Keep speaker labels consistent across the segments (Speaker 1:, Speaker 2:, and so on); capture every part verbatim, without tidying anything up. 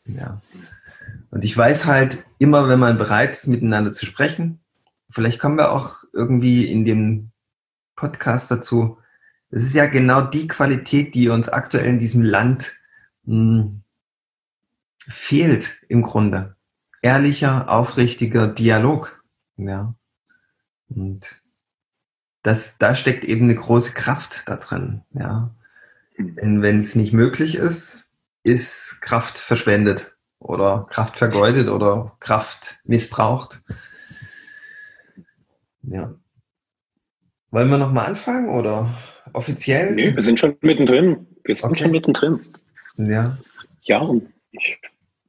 Speaker 1: Ja. Und ich weiß halt immer, wenn man bereit ist, miteinander zu sprechen, vielleicht kommen wir auch irgendwie in dem Podcast dazu. Es ist ja genau die Qualität, die uns aktuell in diesem Land mh, fehlt im Grunde. Ehrlicher, aufrichtiger Dialog. Ja. Und das, da steckt eben eine große Kraft da drin. Ja. Denn wenn es nicht möglich ist, ist Kraft verschwendet oder Kraft vergeudet oder Kraft missbraucht. Ja. Wollen wir nochmal anfangen oder offiziell?
Speaker 2: Nee, wir sind schon mittendrin. Wir sind
Speaker 1: Okay.
Speaker 2: schon mittendrin.
Speaker 1: Ja.
Speaker 2: Ja, und ich,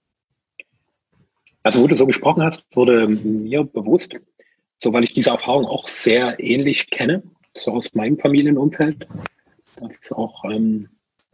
Speaker 2: also wo du so gesprochen hast, wurde mir bewusst, so weil ich diese Erfahrung auch sehr ähnlich kenne, so aus meinem Familienumfeld, dass auch ähm,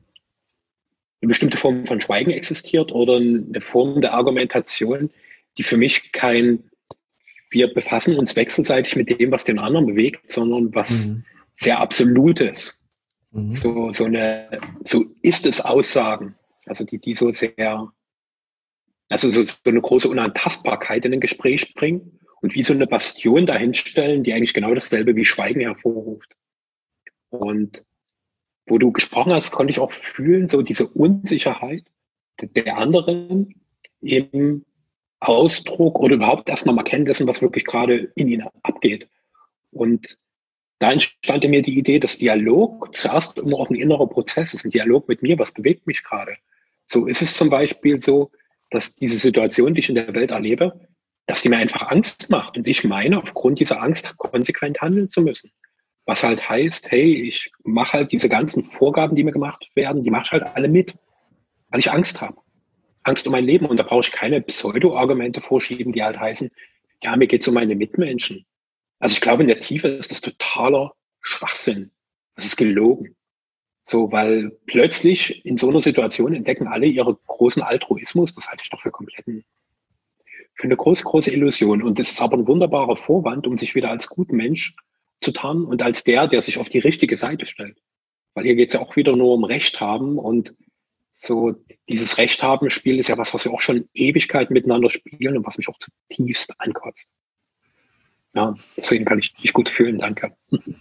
Speaker 2: eine bestimmte Form von Schweigen existiert oder eine Form der Argumentation, die für mich kein, wir befassen uns wechselseitig mit dem, was den anderen bewegt, sondern was
Speaker 1: Mhm.
Speaker 2: sehr Absolutes.
Speaker 1: Mhm.
Speaker 2: So, so eine, so ist es Aussagen, also die, die so sehr, also so, so eine große Unantastbarkeit in ein Gespräch bringen und wie so eine Bastion dahinstellen, die eigentlich genau dasselbe wie Schweigen hervorruft. Und wo du gesprochen hast, konnte ich auch fühlen, so diese Unsicherheit der anderen im Ausdruck oder überhaupt erstmal mal kennen dessen, was wirklich gerade in ihnen abgeht. Und da entstand in mir die Idee, dass Dialog zuerst immer auch ein innerer Prozess ist, ein Dialog mit mir, was bewegt mich gerade. So ist es zum Beispiel so, dass diese Situation, die ich in der Welt erlebe, dass die mir einfach Angst macht und ich meine, aufgrund dieser Angst konsequent handeln zu müssen. Was halt heißt, hey, ich mache halt diese ganzen Vorgaben, die mir gemacht werden, die mache ich halt alle mit, weil ich Angst habe. Angst um mein Leben. Und da brauche ich keine Pseudo-Argumente vorschieben, die halt heißen, ja, mir geht es um meine Mitmenschen. Also ich glaube, in der Tiefe ist das totaler Schwachsinn. Das ist gelogen. So, weil plötzlich in so einer Situation entdecken alle ihren großen Altruismus. Das halte ich doch für kompletten, für eine große, große Illusion. Und das ist aber ein wunderbarer Vorwand, um sich wieder als guter Mensch zu tarnen und als der, der sich auf die richtige Seite stellt. Weil hier geht es ja auch wieder nur um Recht haben und so dieses Recht haben Spiel ist ja was, was wir auch schon Ewigkeiten miteinander spielen und was mich auch zutiefst ankotzt. Ja, deswegen kann ich dich gut fühlen, danke.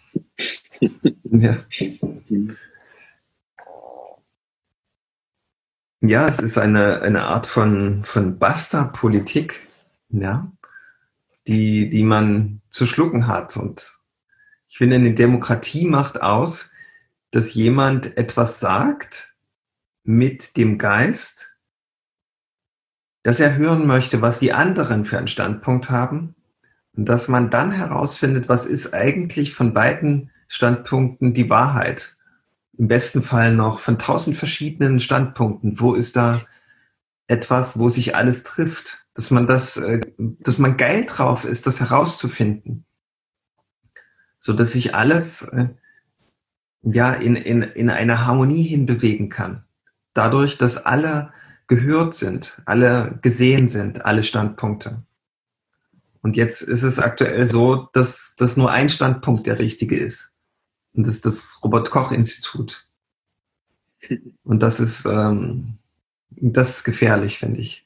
Speaker 1: Ja. Ja, es ist eine, eine Art von, von Basta-Politik, ja, die, die man zu schlucken hat. Und ich finde, eine Demokratie macht aus, dass jemand etwas sagt mit dem Geist, dass er hören möchte, was die anderen für einen Standpunkt haben und dass man dann herausfindet, was ist eigentlich von beiden Standpunkten die Wahrheit. Im besten Fall noch von tausend verschiedenen Standpunkten. Wo ist da etwas, wo sich alles trifft? Dass man das, dass man geil drauf ist, das herauszufinden. So dass sich alles ja in, in, in eine Harmonie hinbewegen kann. Dadurch, dass alle gehört sind, alle gesehen sind, alle Standpunkte. Und jetzt ist es aktuell so, dass, dass nur ein Standpunkt der richtige ist. Und das ist das Robert-Koch-Institut. Und das ist, ähm, das ist gefährlich, finde ich.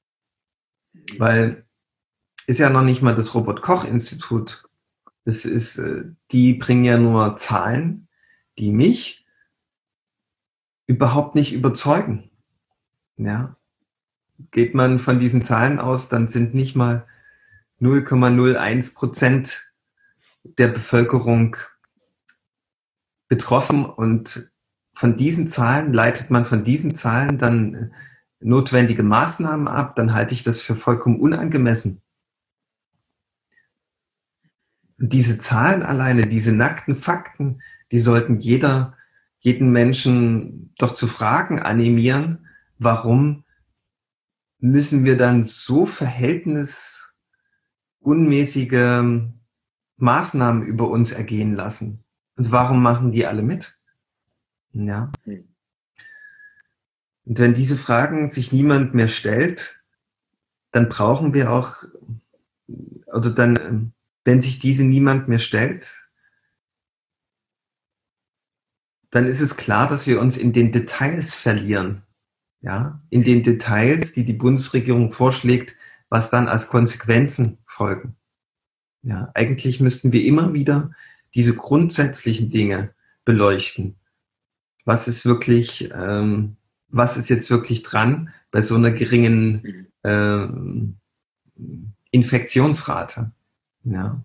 Speaker 1: Weil ist ja noch nicht mal das Robert-Koch-Institut. Das ist, äh, die bringen ja nur Zahlen, die mich überhaupt nicht überzeugen. Ja. Geht man von diesen Zahlen aus, dann sind nicht mal null Komma null eins Prozent der Bevölkerung betroffen und von diesen Zahlen leitet man von diesen Zahlen dann notwendige Maßnahmen ab, dann halte ich das für vollkommen unangemessen. Und diese Zahlen alleine, diese nackten Fakten, die sollten jeder, jeden Menschen doch zu Fragen animieren, warum müssen wir dann so verhältnisunmäßige Maßnahmen über uns ergehen lassen? Und warum machen die alle mit? Ja. Und wenn diese Fragen sich niemand mehr stellt, dann brauchen wir auch, also dann, wenn sich diese niemand mehr stellt, dann ist es klar, dass wir uns in den Details verlieren. Ja, in den Details, die die Bundesregierung vorschlägt, was dann als Konsequenzen folgen. Ja, eigentlich müssten wir immer wieder diese grundsätzlichen Dinge beleuchten. Was ist wirklich, ähm, was ist jetzt wirklich dran bei so einer geringen ähm, Infektionsrate? Ja.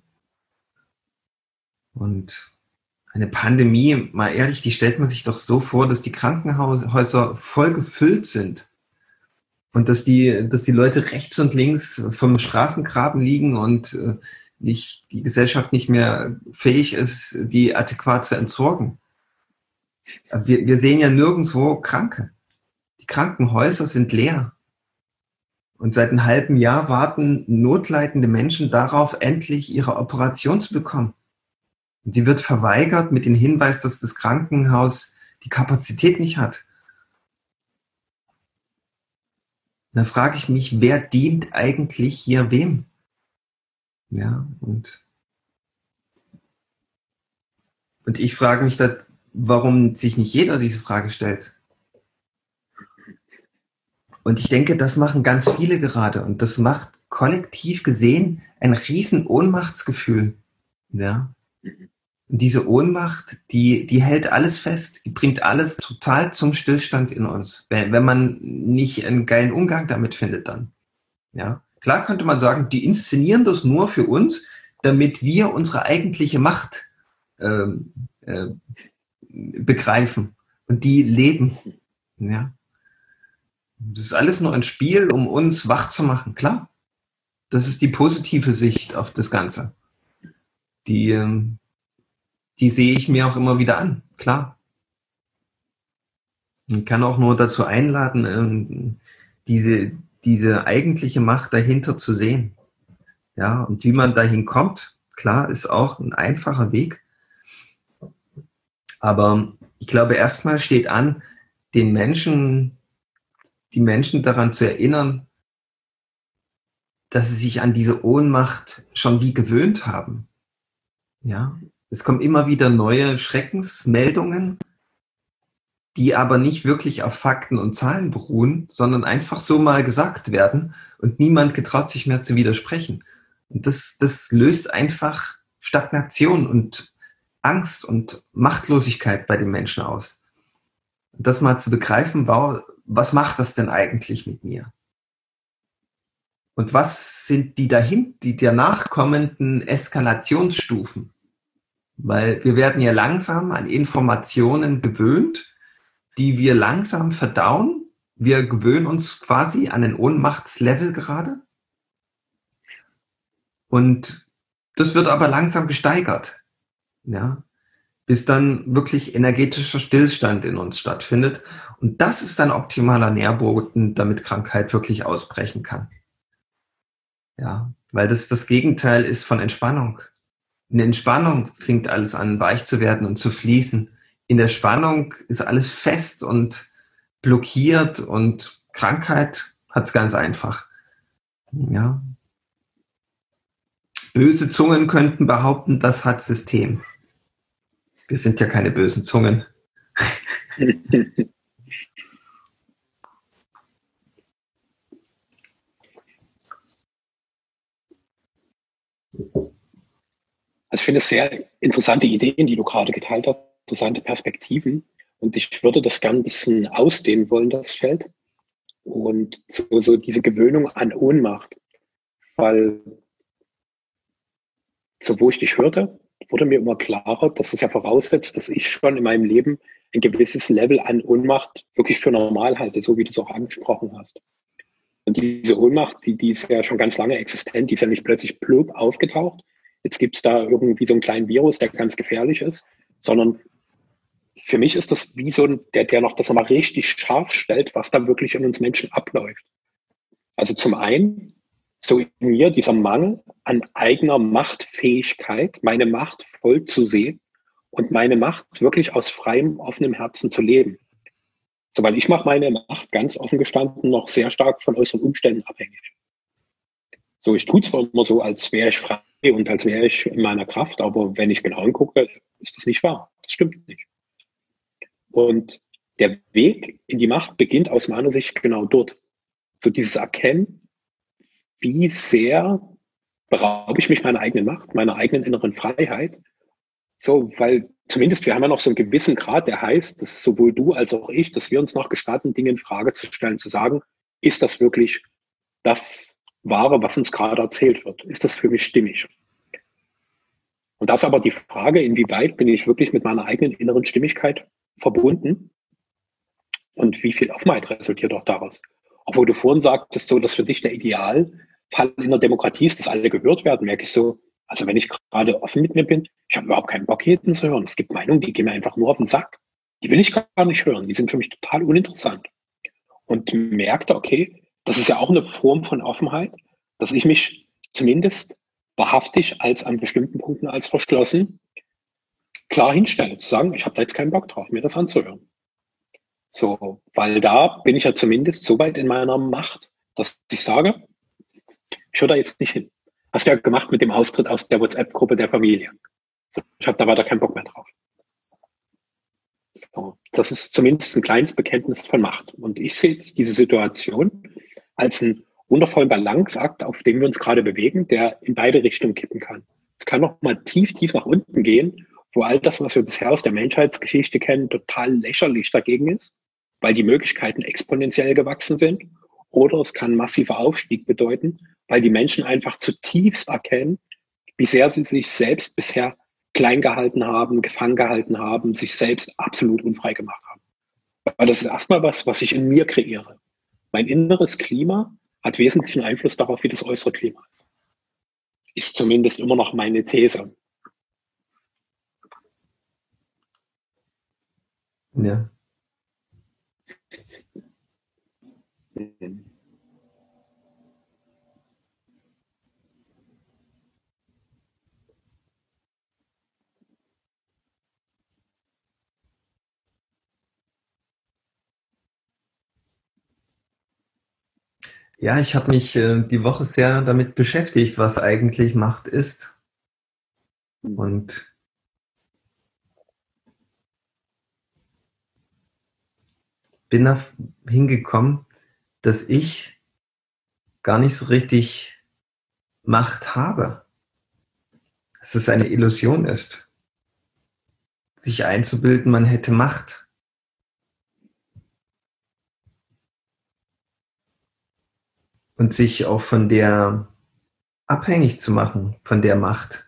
Speaker 1: Und eine Pandemie, mal ehrlich, die stellt man sich doch so vor, dass die Krankenhäuser voll gefüllt sind und dass die, dass die Leute rechts und links vom Straßengraben liegen und äh, nicht, die Gesellschaft nicht mehr fähig ist, die adäquat zu entsorgen. Wir, wir sehen ja nirgendwo Kranke. Die Krankenhäuser sind leer. Und seit einem halben Jahr warten notleidende Menschen darauf, endlich ihre Operation zu bekommen. Und die wird verweigert mit dem Hinweis, dass das Krankenhaus die Kapazität nicht hat. Da frage ich mich, wer dient eigentlich hier wem? Ja, und, und ich frage mich, dat, warum sich nicht jeder diese Frage stellt. Und ich denke, das machen ganz viele gerade. Und das macht kollektiv gesehen ein riesen Ohnmachtsgefühl. Ja. Und diese Ohnmacht, die, die hält alles fest. Die bringt alles total zum Stillstand in uns. Wenn, wenn man nicht einen geilen Umgang damit findet dann. Ja. Klar könnte man sagen, die inszenieren das nur für uns, damit wir unsere eigentliche Macht äh, äh, begreifen und die leben. Ja. Das ist alles nur ein Spiel, um uns wach zu machen, klar. Das ist die positive Sicht auf das Ganze. Die, die sehe ich mir auch immer wieder an, klar. Ich kann auch nur dazu einladen, diese, diese eigentliche Macht dahinter zu sehen. Ja, und wie man dahin kommt, klar, ist auch ein einfacher Weg. Aber ich glaube, erstmal steht an, den Menschen, die Menschen daran zu erinnern, dass sie sich an diese Ohnmacht schon wie gewöhnt haben. Ja, es kommen immer wieder neue Schreckensmeldungen, die aber nicht wirklich auf Fakten und Zahlen beruhen, sondern einfach so mal gesagt werden und niemand getraut sich mehr zu widersprechen. Und das, das löst einfach Stagnation und Angst und Machtlosigkeit bei den Menschen aus. Und das mal zu begreifen, wow, was macht das denn eigentlich mit mir? Und was sind die dahin, die danach kommenden Eskalationsstufen? Weil wir werden ja langsam an Informationen gewöhnt, die wir langsam verdauen. Wir gewöhnen uns quasi an ein Ohnmachtslevel gerade. Und das wird aber langsam gesteigert, ja, bis dann wirklich energetischer Stillstand in uns stattfindet. Und das ist dann optimaler Nährboden, damit Krankheit wirklich ausbrechen kann. Ja, weil das das Gegenteil ist von Entspannung. In der Entspannung fängt alles an, weich zu werden und zu fließen. In der Spannung ist alles fest und blockiert und Krankheit hat es ganz einfach. Ja. Böse Zungen könnten behaupten, das hat System. Wir sind ja keine bösen Zungen.
Speaker 2: Also ich finde es sehr interessante Ideen, die du gerade geteilt hast, interessante Perspektiven. Und ich würde das gerne ein bisschen ausdehnen wollen, das Feld. Und so, so diese Gewöhnung an Ohnmacht. Weil, so wo ich dich hörte, wurde mir immer klarer, dass es ja voraussetzt, dass ich schon in meinem Leben ein gewisses Level an Ohnmacht wirklich für normal halte, so wie du es auch angesprochen hast. Und diese Ohnmacht, die, die ist ja schon ganz lange existent, die ist ja nicht plötzlich plöp aufgetaucht. Jetzt gibt es da irgendwie so einen kleinen Virus, der ganz gefährlich ist, sondern für mich ist das wie so ein, der, der noch das nochmal richtig scharf stellt, was da wirklich in uns Menschen abläuft. Also zum einen, so in mir dieser Mangel an eigener Machtfähigkeit, meine Macht voll zu sehen und meine Macht wirklich aus freiem, offenem Herzen zu leben. So, weil ich mache meine Macht ganz offen gestanden noch sehr stark von äußeren Umständen abhängig. So, ich tue es zwar immer so, als wäre ich frei und als wäre ich in meiner Kraft, aber wenn ich genau hingucke, ist das nicht wahr. Das stimmt nicht. Und der Weg in die Macht beginnt aus meiner Sicht genau dort. So dieses Erkennen, wie sehr beraube ich mich meiner eigenen Macht, meiner eigenen inneren Freiheit. So, weil zumindest wir haben ja noch so einen gewissen Grad, der heißt, dass sowohl du als auch ich, dass wir uns noch gestatten, Dinge in Frage zu stellen, zu sagen, ist das wirklich das Wahre, was uns gerade erzählt wird? Ist das für mich stimmig? Und das ist aber die Frage, inwieweit bin ich wirklich mit meiner eigenen inneren Stimmigkeit verbunden und wie viel Offenheit resultiert auch daraus? Obwohl du vorhin sagtest, so, dass für dich der Idealfall in der Demokratie ist, dass alle gehört werden, merke ich so, also wenn ich gerade offen mit mir bin, ich habe überhaupt keinen Bock, jeden zu hören. Es gibt Meinungen, die gehen mir einfach nur auf den Sack. Die will ich gar nicht hören. Die sind für mich total uninteressant. Und merkte, okay, das ist ja auch eine Form von Offenheit, dass ich mich zumindest wahrhaftig als an bestimmten Punkten als verschlossen klar hinstelle, zu sagen, ich habe da jetzt keinen Bock drauf, mir das anzuhören. So, weil da bin ich ja zumindest so weit in meiner Macht, dass ich sage, ich höre da jetzt nicht hin. Hast du ja gemacht mit dem Austritt aus der WhatsApp-Gruppe der Familie. So, ich habe da weiter keinen Bock mehr drauf. So, das ist zumindest ein kleines Bekenntnis von Macht. Und ich sehe jetzt diese Situation als einen wundervollen Balanceakt, auf dem wir uns gerade bewegen, der in beide Richtungen kippen kann. Es kann noch mal tief, tief nach unten gehen, wo all das, was wir bisher aus der Menschheitsgeschichte kennen, total lächerlich dagegen ist, weil die Möglichkeiten exponentiell gewachsen sind. Oder es kann massiver Aufstieg bedeuten, weil die Menschen einfach zutiefst erkennen, wie sehr sie sich selbst bisher klein gehalten haben, gefangen gehalten haben, sich selbst absolut unfrei gemacht haben. Weil das ist erstmal was, was ich in mir kreiere. Mein inneres Klima hat wesentlichen Einfluss darauf, wie das äußere Klima ist. Ist zumindest immer noch meine These.
Speaker 1: Ja.
Speaker 2: Mhm.
Speaker 1: Ja, ich habe mich äh, die Woche sehr damit beschäftigt, was eigentlich Macht ist. Und bin da hingekommen, dass ich gar nicht so richtig Macht habe. Dass es eine Illusion ist, sich einzubilden, man hätte Macht. Und sich auch von der abhängig zu machen, von der Macht.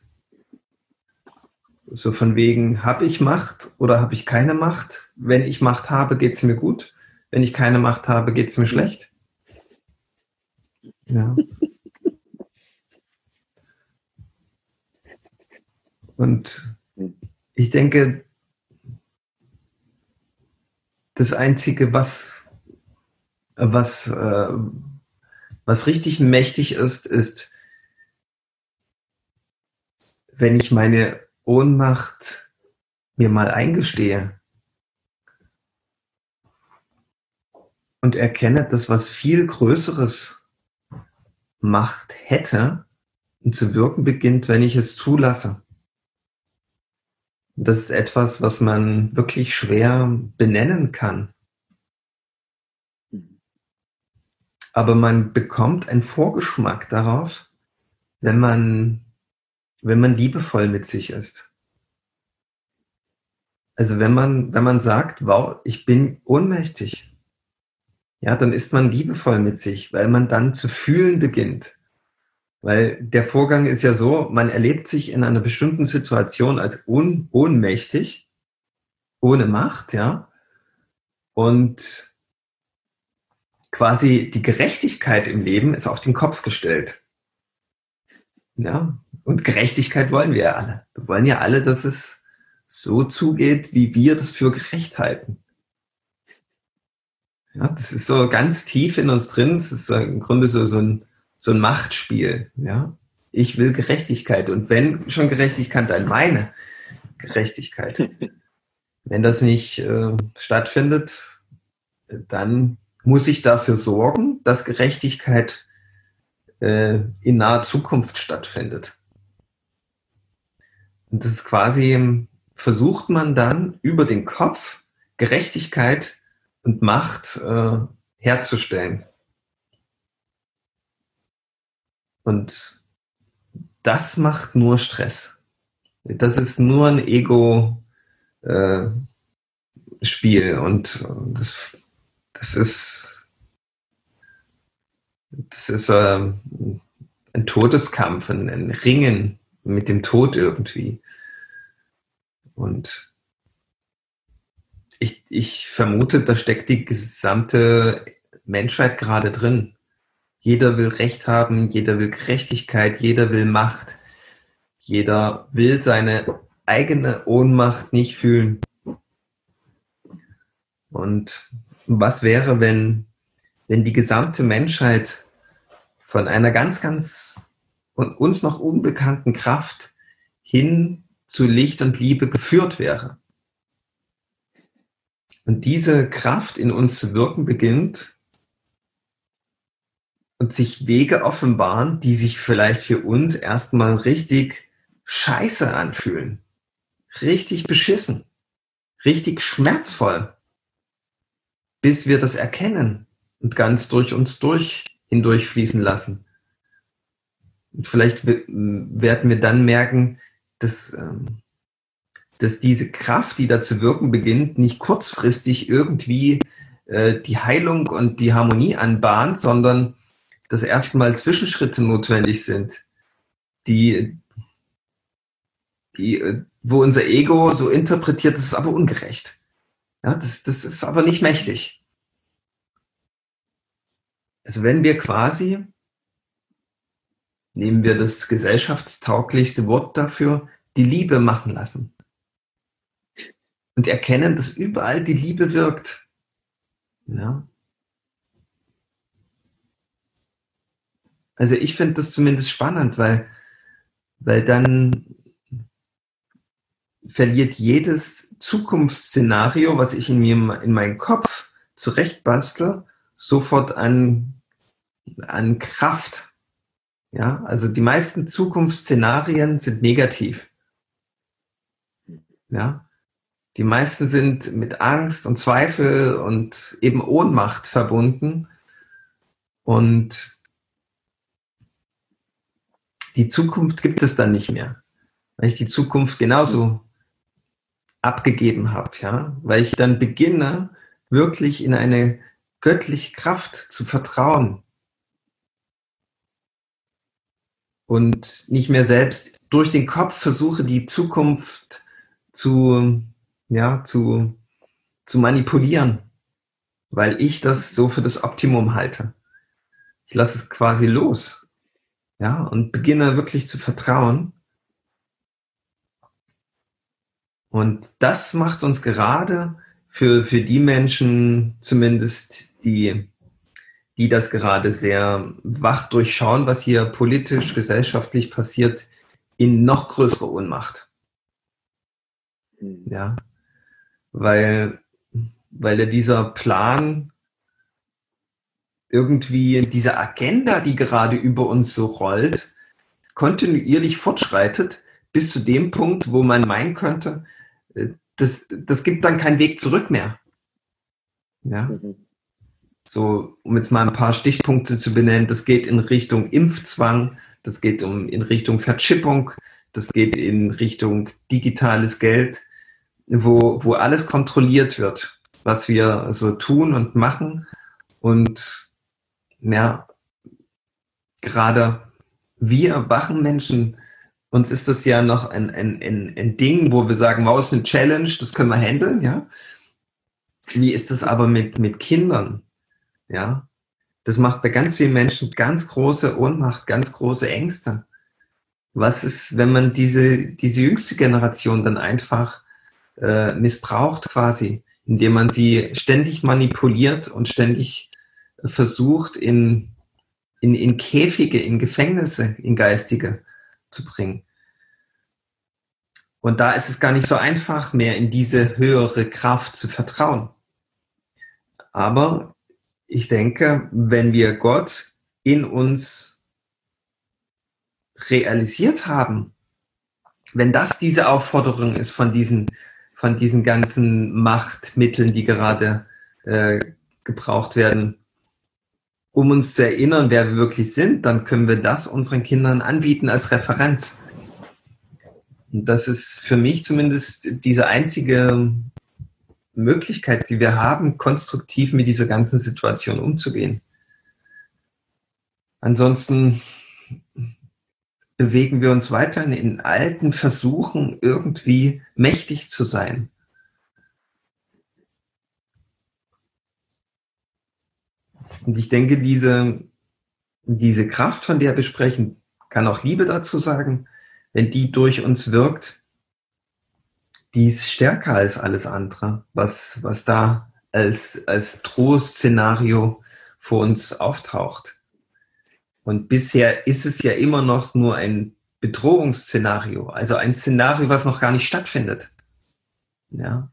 Speaker 1: So von wegen, habe ich Macht oder habe ich keine Macht? Wenn ich Macht habe, geht es mir gut. Wenn ich keine Macht habe, geht es mir schlecht. Ja. Und ich denke, das Einzige, was, was, äh, was richtig mächtig ist, ist, wenn ich meine Ohnmacht mir mal eingestehe und erkenne, dass was viel Größeres Macht hätte und zu wirken beginnt, wenn ich es zulasse. Das ist etwas, was man wirklich schwer benennen kann. Aber man bekommt einen Vorgeschmack darauf, wenn man, wenn man liebevoll mit sich ist. Also wenn man, wenn man sagt, wow, ich bin ohnmächtig, ja, dann ist man liebevoll mit sich, weil man dann zu fühlen beginnt. Weil der Vorgang ist ja so, man erlebt sich in einer bestimmten Situation als ohn, ohnmächtig, ohne Macht, ja, und quasi die Gerechtigkeit im Leben ist auf den Kopf gestellt. Ja, und Gerechtigkeit wollen wir ja alle. Wir wollen ja alle, dass es so zugeht, wie wir das für gerecht halten. Ja, das ist so ganz tief in uns drin. Es ist im Grunde so, so, ein, so ein Machtspiel. Ja, ich will Gerechtigkeit. Und wenn schon Gerechtigkeit, dann meine Gerechtigkeit. Wenn das nicht äh, stattfindet, dann muss ich dafür sorgen, dass Gerechtigkeit äh, in naher Zukunft stattfindet. Und das ist quasi, versucht man dann über den Kopf Gerechtigkeit und Macht äh, herzustellen. Und das macht nur Stress. Das ist nur ein Ego-Spiel äh, und das, das ist, das ist äh, ein Todeskampf, ein, ein Ringen mit dem Tod irgendwie. Und ich, ich vermute, da steckt die gesamte Menschheit gerade drin. Jeder will Recht haben, jeder will Gerechtigkeit, jeder will Macht. Jeder will seine eigene Ohnmacht nicht fühlen. Und was wäre, wenn, wenn die gesamte Menschheit von einer ganz, ganz uns noch unbekannten Kraft hin zu Licht und Liebe geführt wäre? Und diese Kraft in uns zu wirken beginnt und sich Wege offenbaren, die sich vielleicht für uns erstmal richtig scheiße anfühlen. Richtig beschissen. Richtig schmerzvoll. Bis wir das erkennen und ganz durch uns durch hindurchfließen lassen. Und vielleicht werden wir dann merken, dass, dass diese Kraft, die da zu wirken beginnt, nicht kurzfristig irgendwie äh, die Heilung und die Harmonie anbahnt, sondern dass erstmal Zwischenschritte notwendig sind, die, die, wo unser Ego so interpretiert, das ist aber ungerecht. Ja, das, das ist aber nicht mächtig. Also wenn wir quasi, nehmen wir das gesellschaftstauglichste Wort dafür, die Liebe machen lassen. Und erkennen, dass überall die Liebe wirkt. Ja. Also ich finde das zumindest spannend, weil, weil dann verliert jedes Zukunftsszenario, was ich in mir in meinen Kopf zurechtbastel, sofort an, an Kraft. Ja, also die meisten Zukunftsszenarien sind negativ. Ja, die meisten sind mit Angst und Zweifel und eben Ohnmacht verbunden. Und die Zukunft gibt es dann nicht mehr, weil ich die Zukunft genauso abgegeben habe, ja, weil ich dann beginne, wirklich in eine göttliche Kraft zu vertrauen und nicht mehr selbst durch den Kopf versuche, die Zukunft zu, ja, zu, zu manipulieren, weil ich das so für das Optimum halte. Ich lasse es quasi los, ja, und beginne wirklich zu vertrauen. Und das macht uns gerade für, für die Menschen zumindest, die, die das gerade sehr wach durchschauen, was hier politisch, gesellschaftlich passiert, in noch größere Ohnmacht. Ja, weil, weil ja dieser Plan irgendwie, diese Agenda, die gerade über uns so rollt, kontinuierlich fortschreitet, bis zu dem Punkt, wo man meinen könnte, das, das gibt dann keinen Weg zurück mehr. Ja. Mhm. So, um jetzt mal ein paar Stichpunkte zu benennen, das geht in Richtung Impfzwang, das geht um, in Richtung Verchippung, das geht in Richtung digitales Geld, wo, wo alles kontrolliert wird, was wir so tun und machen. Und ja, gerade wir wachen Menschen, uns ist das ja noch ein, ein, ein, ein Ding, wo wir sagen, wow, ist eine Challenge, das können wir handeln, ja. Wie ist das aber mit, mit Kindern? Ja, das macht bei ganz vielen Menschen ganz große Ohnmacht, ganz große Ängste. Was ist, wenn man diese, diese jüngste Generation dann einfach äh, missbraucht quasi, indem man sie ständig manipuliert und ständig versucht, in, in, in Käfige, in Gefängnisse, in geistige zu bringen. Und da ist es gar nicht so einfach mehr, in diese höhere Kraft zu vertrauen. Aber ich denke, wenn wir Gott in uns realisiert haben, wenn das diese Aufforderung ist von diesen, von diesen ganzen Machtmitteln, die gerade äh, gebraucht werden, um uns zu erinnern, wer wir wirklich sind, dann können wir das unseren Kindern anbieten als Referenz. Und das ist für mich zumindest diese einzige Möglichkeit, die wir haben, konstruktiv mit dieser ganzen Situation umzugehen. Ansonsten bewegen wir uns weiterhin in alten Versuchen, irgendwie mächtig zu sein. Und ich denke, diese, diese Kraft, von der wir sprechen, kann auch Liebe dazu sagen, wenn die durch uns wirkt, die ist stärker als alles andere, was, was da als, als Drohszenario vor uns auftaucht. Und bisher ist es ja immer noch nur ein Bedrohungsszenario, also ein Szenario, was noch gar nicht stattfindet. Ja.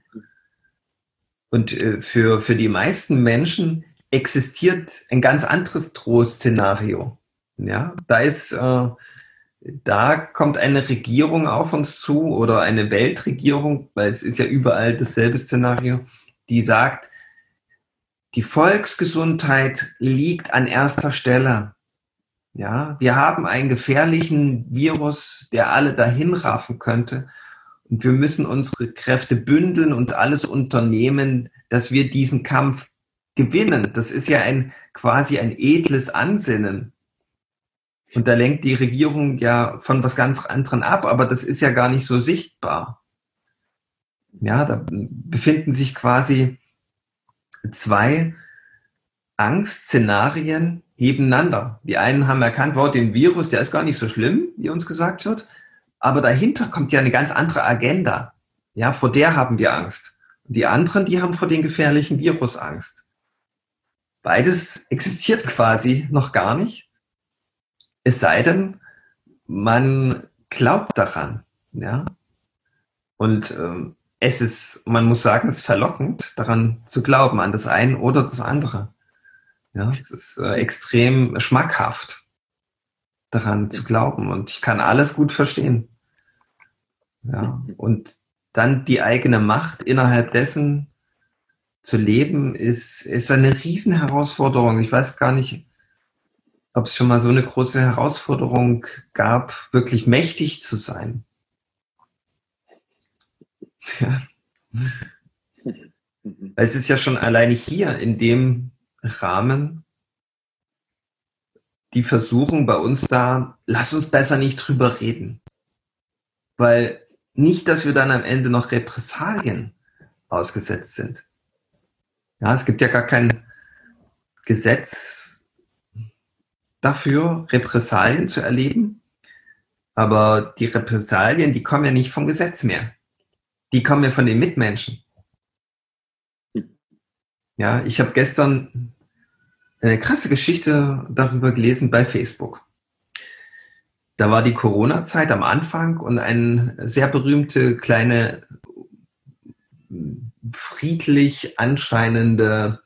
Speaker 1: Und äh, für, für die meisten Menschen existiert ein ganz anderes Drohszenario. Ja. Da ist, äh, da kommt eine Regierung auf uns zu oder eine Weltregierung, weil es ist ja überall dasselbe Szenario, die sagt, die Volksgesundheit liegt an erster Stelle. Ja, wir haben einen gefährlichen Virus, der alle dahin raffen könnte. Und wir müssen unsere Kräfte bündeln und alles unternehmen, dass wir diesen Kampf gewinnen. Das ist ja ein, quasi ein edles Ansinnen. Und da lenkt die Regierung ja von was ganz anderem ab, aber das ist ja gar nicht so sichtbar. Ja, da befinden sich quasi zwei Angstszenarien nebeneinander. Die einen haben erkannt, wow, den Virus, der ist gar nicht so schlimm, wie uns gesagt wird, aber dahinter kommt ja eine ganz andere Agenda. Ja, vor der haben wir Angst. Und die anderen, die haben vor dem gefährlichen Virus Angst. Beides existiert quasi noch gar nicht. Es sei denn, man glaubt daran. Ja? Und ähm, es ist, man muss sagen, es ist verlockend, daran zu glauben, an das eine oder das andere. Ja, es ist äh, extrem schmackhaft, daran zu glauben. Und ich kann alles gut verstehen. Ja, und dann die eigene Macht innerhalb dessen zu leben, ist, ist eine Riesenherausforderung. Ich weiß gar nicht, ob es schon mal so eine große Herausforderung gab, wirklich mächtig zu sein. Ja. Weil es ist ja schon alleine hier in dem Rahmen die Versuchung bei uns da, lass uns besser nicht drüber reden. Weil nicht, dass wir dann am Ende noch Repressalien ausgesetzt sind. Ja, es gibt ja gar kein Gesetz dafür, Repressalien zu erleben. Aber die Repressalien, die kommen ja nicht vom Gesetz mehr. Die kommen ja von den Mitmenschen. Ja, ich habe gestern eine krasse Geschichte darüber gelesen bei Facebook. Da war die Corona-Zeit am Anfang und eine sehr berühmte kleine friedlich anscheinende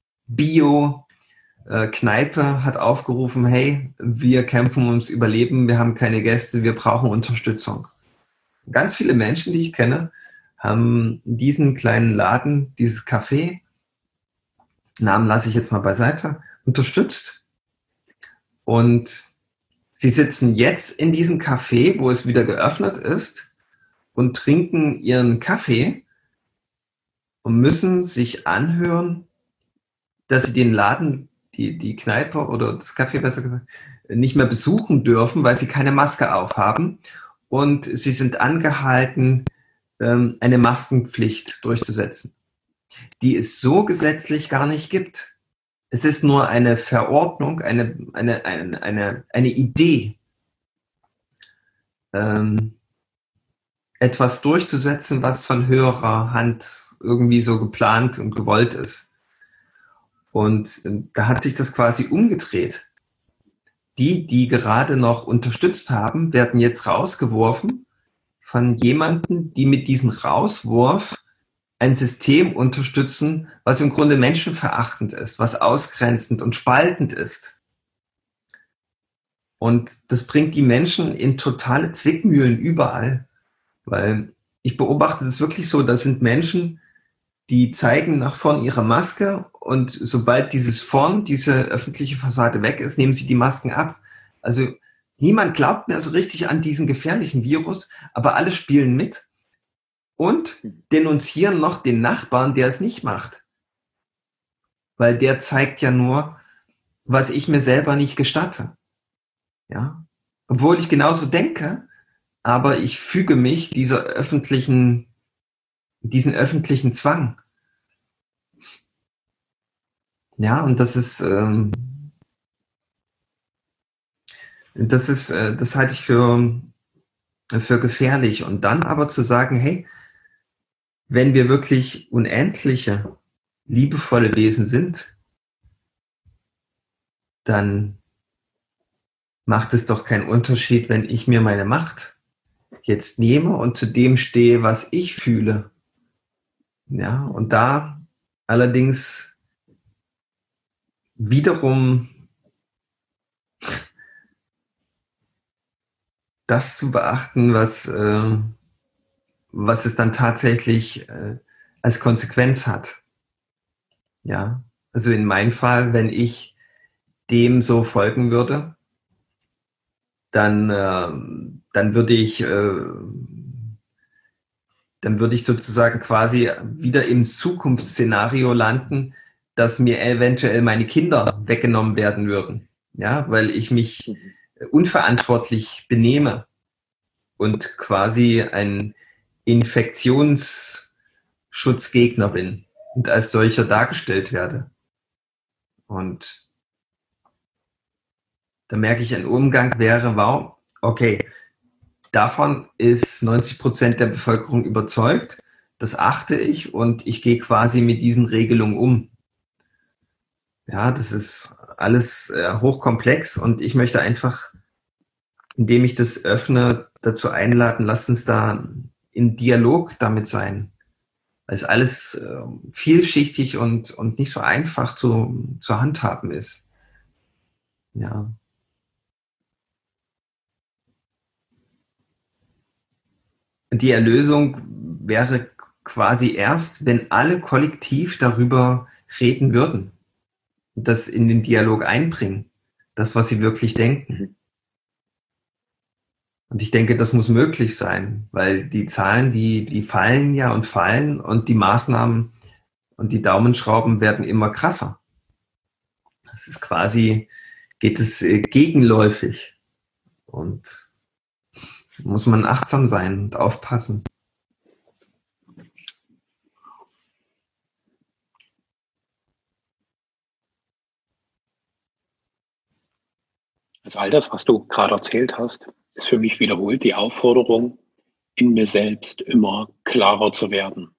Speaker 1: Bio-Kneipe hat aufgerufen, hey, wir kämpfen ums Überleben, wir haben keine Gäste, wir brauchen Unterstützung. Ganz viele Menschen, die ich kenne, haben diesen kleinen Laden, dieses Café, Namen lasse ich jetzt mal beiseite, unterstützt. Und sie sitzen jetzt in diesem Café, wo es wieder geöffnet ist, und trinken ihren Kaffee und müssen sich anhören, dass sie den Laden, die, die Kneipe oder das Café besser gesagt, nicht mehr besuchen dürfen, weil sie keine Maske aufhaben. Und sie sind angehalten, eine Maskenpflicht durchzusetzen, die es so gesetzlich gar nicht gibt. Es ist nur eine Verordnung, eine, eine, eine, eine, eine Idee, ähm, etwas durchzusetzen, was von höherer Hand irgendwie so geplant und gewollt ist. Und äh, da hat sich das quasi umgedreht. Die, die gerade noch unterstützt haben, werden jetzt rausgeworfen von jemandem, die mit diesem Rauswurf ein System unterstützen, was im Grunde menschenverachtend ist, was ausgrenzend und spaltend ist. Und das bringt die Menschen in totale Zwickmühlen überall. Weil ich beobachte das wirklich so, das sind Menschen, die zeigen nach vorn ihre Maske und sobald dieses vorn, diese öffentliche Fassade weg ist, nehmen sie die Masken ab. Also niemand glaubt mehr so richtig an diesen gefährlichen Virus, aber alle spielen mit und denunzieren noch den Nachbarn, der es nicht macht. Weil der zeigt ja nur, was ich mir selber nicht gestatte. Ja? Obwohl ich genauso denke, aber ich füge mich dieser öffentlichen, diesen öffentlichen Zwang. Ja, und das ist, ähm, das ist, äh, das halte ich für, für gefährlich. Und dann aber zu sagen, hey, wenn wir wirklich unendliche, liebevolle Wesen sind, dann macht es doch keinen Unterschied, wenn ich mir meine Macht jetzt nehme und zu dem stehe, was ich fühle. Ja, und da allerdings wiederum das zu beachten, was, äh, was es dann tatsächlich äh, als Konsequenz hat. Ja, also in meinem Fall, wenn ich dem so folgen würde, dann, äh, dann würde ich, äh, dann würde ich sozusagen quasi wieder im Zukunftsszenario landen, dass mir eventuell meine Kinder weggenommen werden würden. Ja, weil ich mich unverantwortlich benehme und quasi ein Infektionsschutzgegner bin und als solcher dargestellt werde. Und da merke ich, ein Umgang wäre, wow, okay, davon ist neunzig Prozent der Bevölkerung überzeugt, das achte ich und ich gehe quasi mit diesen Regelungen um. Ja, das ist alles äh, hochkomplex und ich möchte einfach, indem ich das öffne, dazu einladen, lasst uns da in Dialog damit sein. Weil es alles äh, vielschichtig und, und nicht so einfach zu, zu handhaben ist. Ja. Die Erlösung wäre quasi erst, wenn alle kollektiv darüber reden würden, das in den Dialog einbringen, das, was sie wirklich denken. Und ich denke, das muss möglich sein, weil die Zahlen, die, die fallen ja und fallen und die Maßnahmen und die Daumenschrauben werden immer krasser. Das ist quasi, geht es äh, gegenläufig und muss man achtsam sein und aufpassen.
Speaker 2: Also all das, was du gerade erzählt hast, ist für mich wiederholt die Aufforderung, in mir selbst immer klarer zu werden.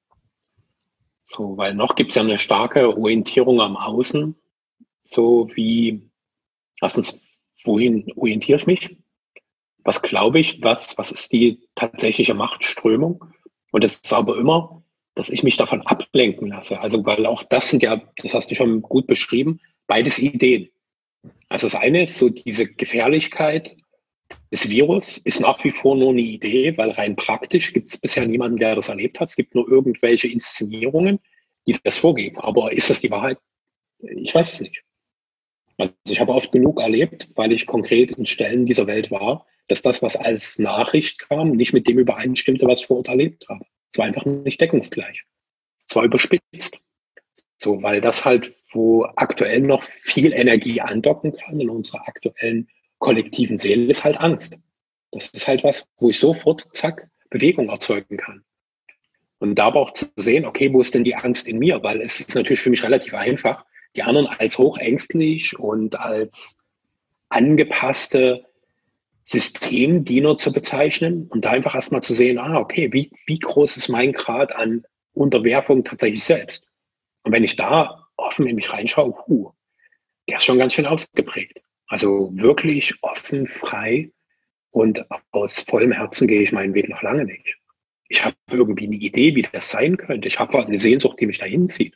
Speaker 2: So, weil noch gibt es ja eine starke Orientierung am Außen, so wie, erstens, wohin orientiere ich mich? Was glaube ich? Was, was ist die tatsächliche Machtströmung? Und es ist aber immer, dass ich mich davon ablenken lasse. Also, weil auch das sind ja, das hast du schon gut beschrieben, beides Ideen. Also das eine ist so diese Gefährlichkeit des Virus ist nach wie vor nur eine Idee, weil rein praktisch gibt es bisher niemanden, der das erlebt hat. Es gibt nur irgendwelche Inszenierungen, die das vorgeben. Aber ist das die Wahrheit? Ich weiß es nicht. Also ich habe oft genug erlebt, weil ich konkret in Stellen dieser Welt war, dass das, was als Nachricht kam, nicht mit dem übereinstimmte, was ich vor Ort erlebt habe. Es war einfach nicht deckungsgleich. Es war überspitzt. So, weil das halt, wo aktuell noch viel Energie andocken kann in unserer aktuellen kollektiven Seele, ist halt Angst. Das ist halt was, wo ich sofort, zack, Bewegung erzeugen kann. Und da aber auch zu sehen, okay, wo ist denn die Angst in mir? Weil es ist natürlich für mich relativ einfach, die anderen als hochängstlich und als angepasste Systemdiener zu bezeichnen und da einfach erstmal zu sehen, ah, okay, wie, wie groß ist mein Grad an Unterwerfung tatsächlich selbst? Und wenn ich da offen in mich reinschaue, huh, der ist schon ganz schön ausgeprägt. Also wirklich offen, frei und aus vollem Herzen gehe ich meinen Weg noch lange nicht. Ich habe irgendwie eine Idee, wie das sein könnte. Ich habe eine Sehnsucht, die mich dahin zieht.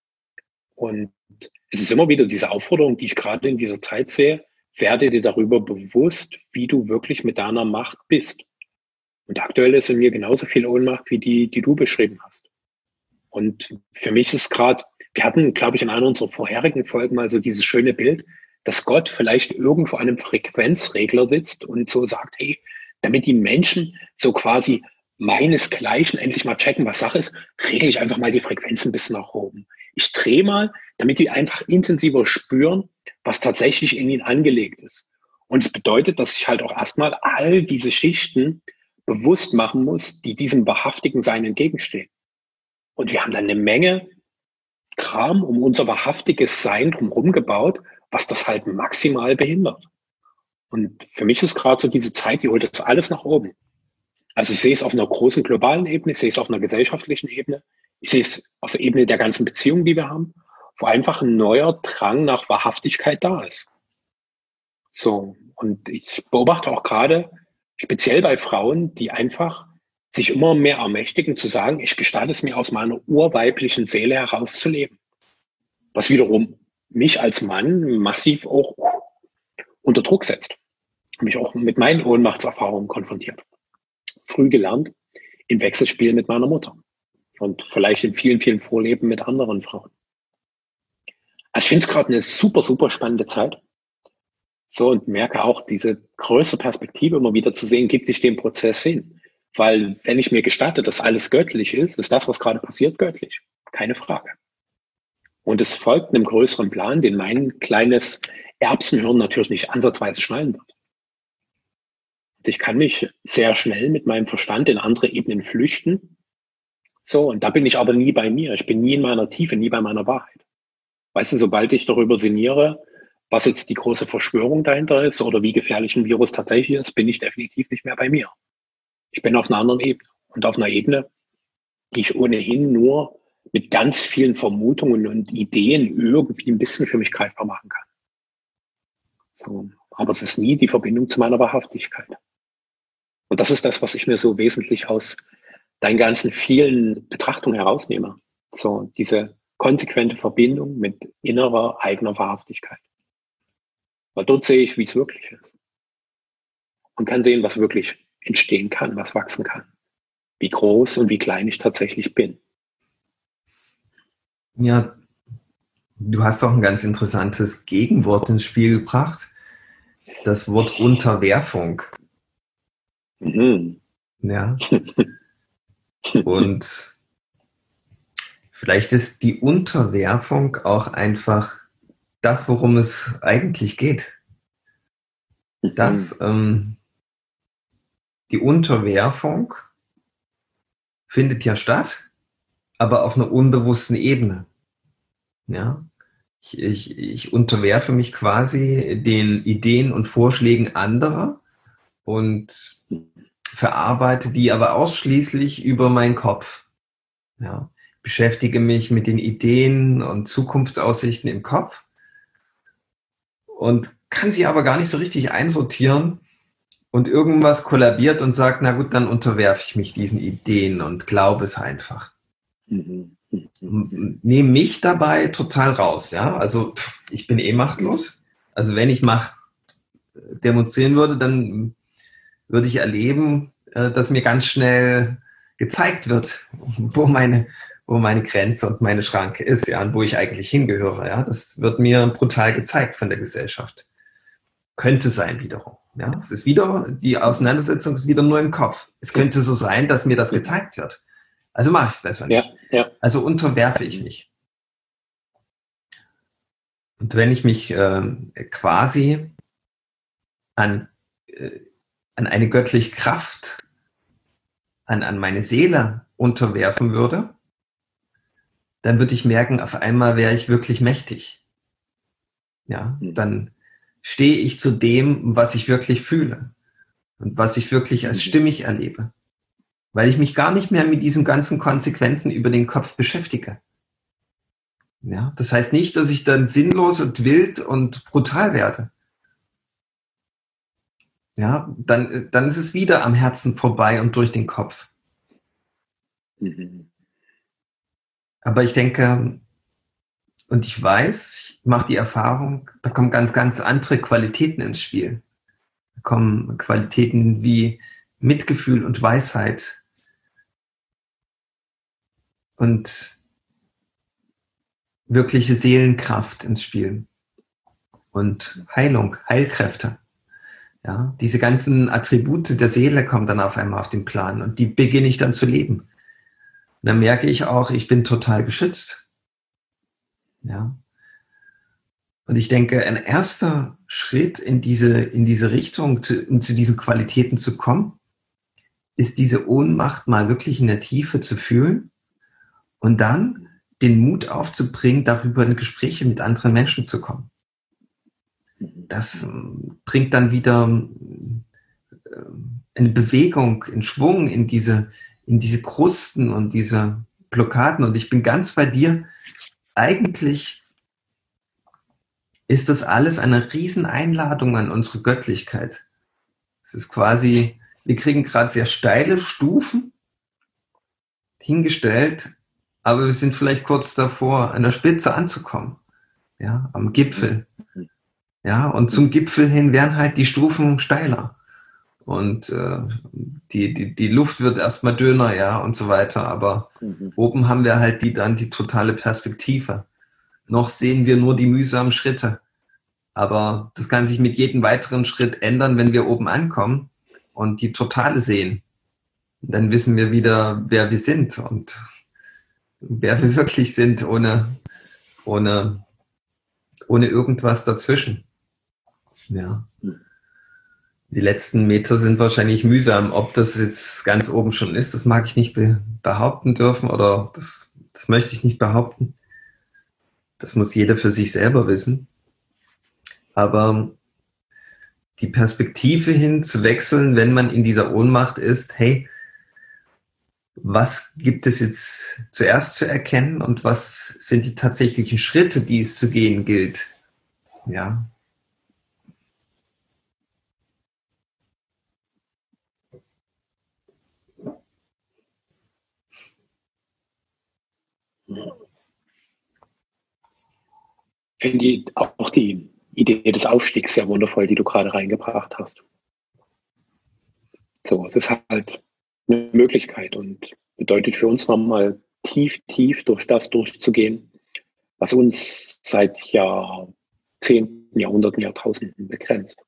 Speaker 2: Und es ist immer wieder diese Aufforderung, die ich gerade in dieser Zeit sehe, werde dir darüber bewusst, wie du wirklich mit deiner Macht bist. Und aktuell ist in mir genauso viel Ohnmacht wie die, die du beschrieben hast. Und für mich ist gerade, wir hatten, glaube ich, in einer unserer vorherigen Folgen mal so dieses schöne Bild, dass Gott vielleicht irgendwo an einem Frequenzregler sitzt und so sagt, hey, damit die Menschen so quasi meinesgleichen endlich mal checken, was Sache ist, regle ich einfach mal die Frequenz ein bisschen nach oben. Ich drehe mal, damit die einfach intensiver spüren, was tatsächlich in ihnen angelegt ist. Und es bedeutet, dass ich halt auch erstmal all diese Schichten bewusst machen muss, die diesem wahrhaftigen Sein entgegenstehen. Und wir haben dann eine Menge Kram um unser wahrhaftiges Sein drumherum gebaut, was das halt maximal behindert. Und für mich ist gerade so diese Zeit, die holt das alles nach oben. Also ich sehe es auf einer großen globalen Ebene, ich sehe es auf einer gesellschaftlichen Ebene, ich sehe es auf der Ebene der ganzen Beziehungen, die wir haben, wo einfach ein neuer Drang nach Wahrhaftigkeit da ist. So, und ich beobachte auch gerade, speziell bei Frauen, die einfach sich immer mehr ermächtigen, zu sagen, ich gestatte es mir aus meiner urweiblichen Seele herauszuleben. Was wiederum mich als Mann massiv auch unter Druck setzt. Mich auch mit meinen Ohnmachtserfahrungen konfrontiert. Früh gelernt, im Wechselspiel mit meiner Mutter. Und vielleicht in vielen, vielen Vorleben mit anderen Frauen. Also ich finde es gerade eine super, super spannende Zeit. So, und merke auch, diese größere Perspektive immer wieder zu sehen, gibt ich dem Prozess hin. Weil wenn ich mir gestatte, dass alles göttlich ist, ist das, was gerade passiert, göttlich. Keine Frage. Und es folgt einem größeren Plan, den mein kleines Erbsenhirn natürlich nicht ansatzweise schnallen wird. Und ich kann mich sehr schnell mit meinem Verstand in andere Ebenen flüchten. So, und da bin ich aber nie bei mir. Ich bin nie in meiner Tiefe, nie bei meiner Wahrheit. Weißt du, sobald ich darüber sinniere, was jetzt die große Verschwörung dahinter ist oder wie gefährlich ein Virus tatsächlich ist, bin ich definitiv nicht mehr bei mir. Ich bin auf einer anderen Ebene und auf einer Ebene, die ich ohnehin nur mit ganz vielen Vermutungen und Ideen irgendwie ein bisschen für mich greifbar machen kann. So, aber es ist nie die Verbindung zu meiner Wahrhaftigkeit. Und das ist das, was ich mir so wesentlich aus deinen ganzen vielen Betrachtungen herausnehme. So, diese konsequente Verbindung mit innerer eigener Wahrhaftigkeit. Weil dort sehe ich, wie es wirklich ist. Und kann sehen, was wirklich entstehen kann, was wachsen kann. Wie groß und wie klein ich tatsächlich bin.
Speaker 1: Ja, du hast auch ein ganz interessantes Gegenwort ins Spiel gebracht. Das Wort Unterwerfung.
Speaker 2: Mhm.
Speaker 1: Ja. Und vielleicht ist die Unterwerfung auch einfach das, worum es eigentlich geht. Dass ähm, die Unterwerfung findet ja statt, aber auf einer unbewussten Ebene. Ja? Ich, ich, ich unterwerfe mich quasi den Ideen und Vorschlägen anderer und verarbeite die aber ausschließlich über meinen Kopf. Ja? Beschäftige mich mit den Ideen und Zukunftsaussichten im Kopf und kann sie aber gar nicht so richtig einsortieren und irgendwas kollabiert und sagt, na gut, dann unterwerfe ich mich diesen Ideen und glaube es einfach. Mhm. Nehme mich dabei total raus, ja, also pff, ich bin eh machtlos, also wenn ich Macht demonstrieren würde, dann würde ich erleben, dass mir ganz schnell gezeigt wird, wo meine, wo meine Grenze und meine Schranke ist, ja, und wo ich eigentlich hingehöre, ja, das wird mir brutal gezeigt von der Gesellschaft. Könnte sein wiederum, ja, es ist wieder, die Auseinandersetzung ist wieder nur im Kopf. Es könnte so sein, dass mir das gezeigt wird. Also mache ich es besser nicht.
Speaker 2: Ja, ja.
Speaker 1: Also unterwerfe ich mich. Und wenn ich mich äh, quasi an, äh, an eine göttliche Kraft, an, an meine Seele unterwerfen würde, dann würde ich merken, auf einmal wäre ich wirklich mächtig. Ja, dann stehe ich zu dem, was ich wirklich fühle und was ich wirklich als stimmig erlebe. Weil ich mich gar nicht mehr mit diesen ganzen Konsequenzen über den Kopf beschäftige. Ja, das heißt nicht, dass ich dann sinnlos und wild und brutal werde. Ja, dann, dann ist es wieder am Herzen vorbei und durch den Kopf. Mhm. Aber ich denke, und ich weiß, ich mache die Erfahrung, da kommen ganz, ganz andere Qualitäten ins Spiel. Da kommen Qualitäten wie Mitgefühl und Weisheit. Und wirkliche Seelenkraft ins Spiel und Heilung, Heilkräfte. Ja, diese ganzen Attribute der Seele kommen dann auf einmal auf den Plan und die beginne ich dann zu leben. Und dann merke ich auch, ich bin total geschützt. Ja. Und ich denke, ein erster Schritt in diese, in diese Richtung, zu, um zu diesen Qualitäten zu kommen, ist diese Ohnmacht mal wirklich in der Tiefe zu fühlen und dann den Mut aufzubringen, darüber in Gespräche mit anderen Menschen zu kommen. Das bringt dann wieder eine Bewegung, einen Schwung in diese, in diese Krusten und diese Blockaden. Und ich bin ganz bei dir. Eigentlich ist das alles eine Rieseneinladung an unsere Göttlichkeit. Es ist quasi, wir kriegen gerade sehr steile Stufen hingestellt, aber wir sind vielleicht kurz davor, an der Spitze anzukommen, ja, am Gipfel. Ja, und zum Gipfel hin werden halt die Stufen steiler. Und äh, die, die, die Luft wird erstmal dünner, ja, und so weiter. Aber mhm. oben haben wir halt die, dann die totale Perspektive. Noch sehen wir nur die mühsamen Schritte. Aber das kann sich mit jedem weiteren Schritt ändern, wenn wir oben ankommen und die Totale sehen. Dann wissen wir wieder, wer wir sind und wer wir wirklich sind, ohne, ohne, ohne irgendwas dazwischen. Ja. Die letzten Meter sind wahrscheinlich mühsam. Ob das jetzt ganz oben schon ist, das mag ich nicht be- behaupten dürfen oder das, das möchte ich nicht behaupten. Das muss jeder für sich selber wissen. Aber die Perspektive hin zu wechseln, wenn man in dieser Ohnmacht ist, hey, was gibt es jetzt zuerst zu erkennen und was sind die tatsächlichen Schritte, die es zu gehen gilt? Ja.
Speaker 2: Ich finde die, auch die Idee des Aufstiegs sehr wundervoll, die du gerade reingebracht hast. So, es ist halt eine Möglichkeit und bedeutet für uns nochmal tief, tief durch das durchzugehen, was uns seit Jahrzehnten, Jahrhunderten, Jahrtausenden begrenzt.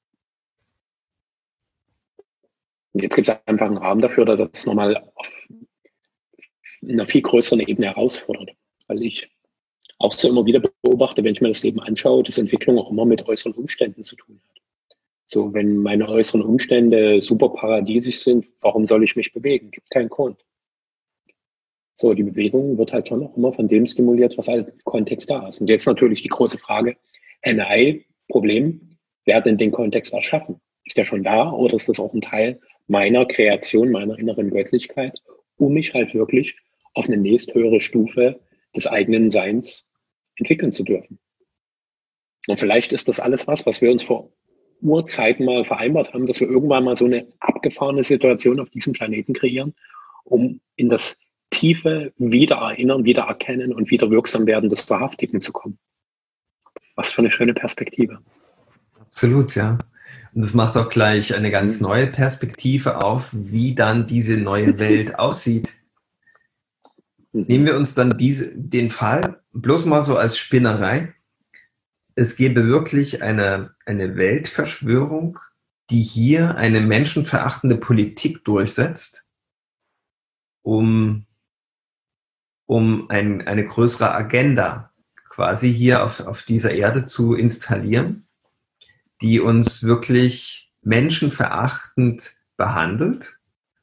Speaker 2: Und jetzt gibt es einfach einen Rahmen dafür, der das nochmal auf einer viel größeren Ebene herausfordert. Weil ich auch so immer wieder beobachte, wenn ich mir das Leben anschaue, dass Entwicklung auch immer mit äußeren Umständen zu tun hat. So, wenn meine äußeren Umstände super paradiesisch sind, warum soll ich mich bewegen? Gibt keinen Grund. So, die Bewegung wird halt schon auch immer von dem stimuliert, was halt im Kontext da ist. Und jetzt natürlich die große Frage, N I, Problem, wer hat denn den Kontext erschaffen? Ist der schon da oder ist das auch ein Teil meiner Kreation, meiner inneren Göttlichkeit, um mich halt wirklich auf eine nächsthöhere Stufe des eigenen Seins entwickeln zu dürfen? Und vielleicht ist das alles was, was wir uns vor Urzeiten mal vereinbart haben, dass wir irgendwann mal so eine abgefahrene Situation auf diesem Planeten kreieren, um in das tiefe Wiedererinnern, Wiedererkennen und wieder wirksam werden des Wahrhaftigen zu kommen. Was für eine schöne Perspektive.
Speaker 1: Absolut, ja. Und das macht auch gleich eine ganz neue Perspektive auf, wie dann diese neue Welt aussieht. Nehmen wir uns dann diese, den Fall bloß mal so als Spinnerei. Es gäbe wirklich eine, eine Weltverschwörung, die hier eine menschenverachtende Politik durchsetzt, um, um ein, eine größere Agenda quasi hier auf, auf dieser Erde zu installieren, die uns wirklich menschenverachtend behandelt.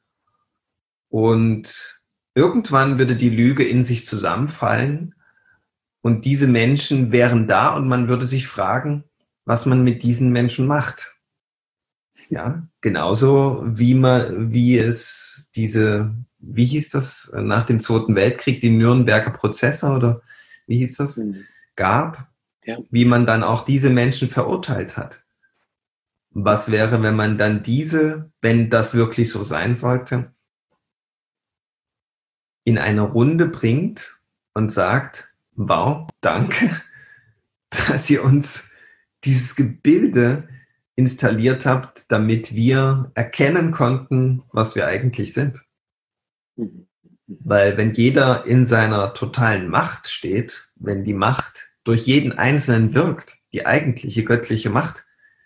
Speaker 1: Und irgendwann würde die Lüge in sich zusammenfallen und diese Menschen wären da und man würde sich fragen, was man mit diesen Menschen macht. Ja, genauso wie man, wie es diese, wie hieß das nach dem Zweiten Weltkrieg, die Nürnberger Prozesse oder wie hieß das, mhm. gab, ja. Wie man dann auch diese Menschen verurteilt hat. Was wäre, wenn man dann diese, wenn das wirklich so sein sollte, in eine Runde bringt und sagt, wow, danke, dass ihr uns dieses Gebilde installiert habt, damit wir erkennen konnten, was wir eigentlich sind. Weil wenn jeder in seiner totalen Macht steht, wenn die Macht durch jeden Einzelnen wirkt, die eigentliche göttliche Macht,